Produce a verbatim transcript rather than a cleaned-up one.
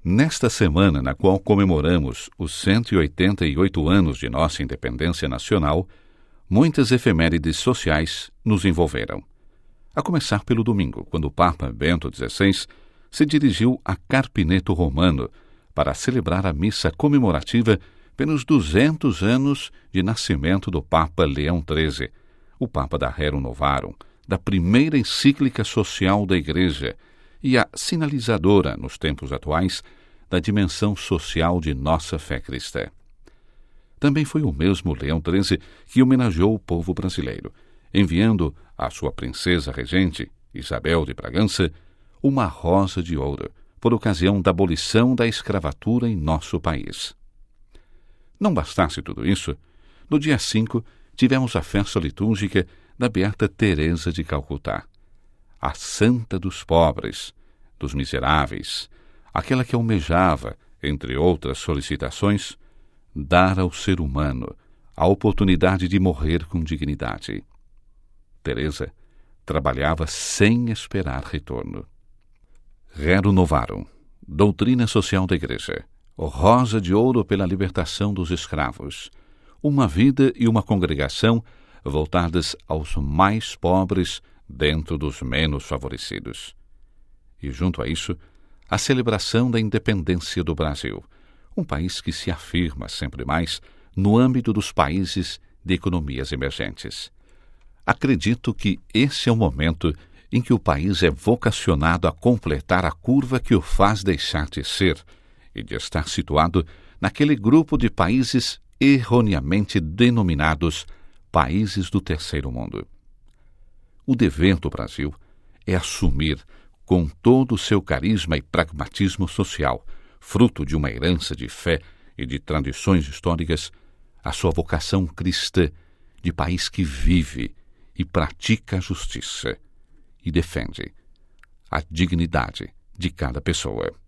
Nesta semana, na qual comemoramos os cento e oitenta e oito anos de nossa independência nacional, muitas efemérides sociais nos envolveram. A começar pelo domingo, quando o Papa Bento dezesseis se dirigiu a Carpineto Romano para celebrar a missa comemorativa pelos duzentos anos de nascimento do Papa Leão treze, o Papa da Rerum Novarum, da primeira encíclica social da Igreja e a sinalizadora, nos tempos atuais, da dimensão social de nossa fé cristã. Também foi o mesmo Leão treze que homenageou o povo brasileiro, enviando à sua princesa regente, Isabel de Bragança, uma rosa de ouro, por ocasião da abolição da escravatura em nosso país. Não bastasse tudo isso, no dia cinco tivemos a festa litúrgica da Beata Teresa de Calcutá, a santa dos pobres, dos miseráveis, aquela que almejava, entre outras solicitações, dar ao ser humano a oportunidade de morrer com dignidade. Teresa trabalhava sem esperar retorno. Rerum Novarum, doutrina social da Igreja, rosa de ouro pela libertação dos escravos, uma vida e uma congregação voltadas aos mais pobres dentro dos menos favorecidos. E junto a isso, a celebração da independência do Brasil, um país que se afirma sempre mais no âmbito dos países de economias emergentes. Acredito que esse é o momento em que o país é vocacionado a completar a curva que o faz deixar de ser e de estar situado naquele grupo de países erroneamente denominados países do terceiro mundo. O dever do Brasil é assumir, com todo o seu carisma e pragmatismo social, fruto de uma herança de fé e de tradições históricas, a sua vocação cristã de país que vive e pratica a justiça e defende a dignidade de cada pessoa.